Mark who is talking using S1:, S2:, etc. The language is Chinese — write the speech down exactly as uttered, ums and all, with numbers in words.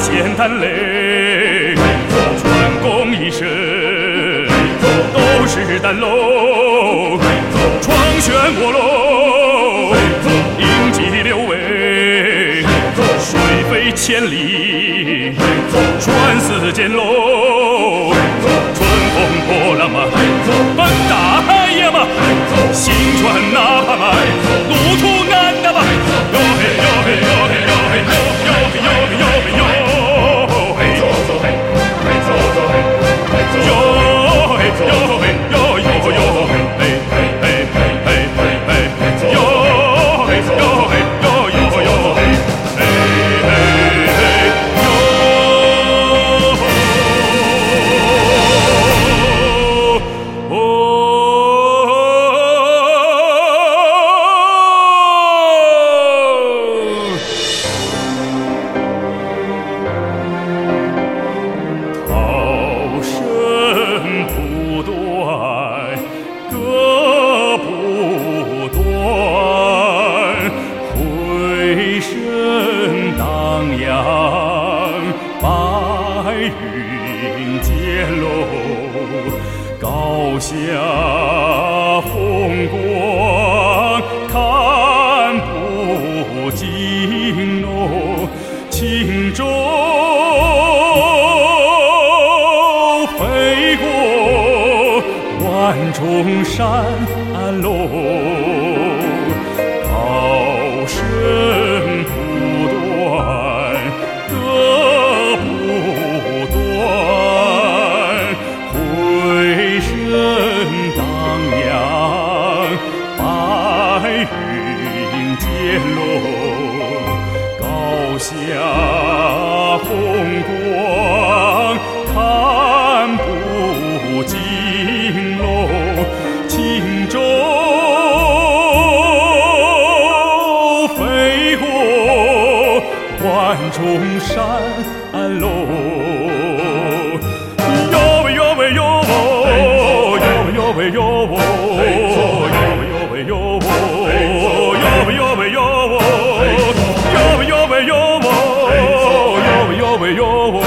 S1: 显胆雷，专攻一身都是丹楼，闯轩卧楼，迎击六位，水飞千里，穿似剑楼，春风破浪嘛，奔大海呀嘛，行船哪怕嘛，路途难的嘛，哟嘿哟嘿哟嘿哟嘿哟哟嘿哟嘿哟嘿哟嘿，走走嘿，嘿走走嘿，嘿走哟嘿哟嘿哟哟哟嘿，嘿嘿嘿嘿嘿嘿嘿嘿哟嘿哟嘿哟哟哟嘿，嘿嘿嘿哟。白云间喽，高下风光看不尽喽，轻舟飞过万重山喽，涛声不断，歌不断，回声荡漾，白云间喽，高下风光看不尽喽，轻舟飞过万重山喽，哟喂哟喂哟喔，哟喂哟喂哟喔，哟喂哟喂哟喔，哟喂哟喂哟喔，哟喂哟喂哟喔，哟喂哟喂哟喔。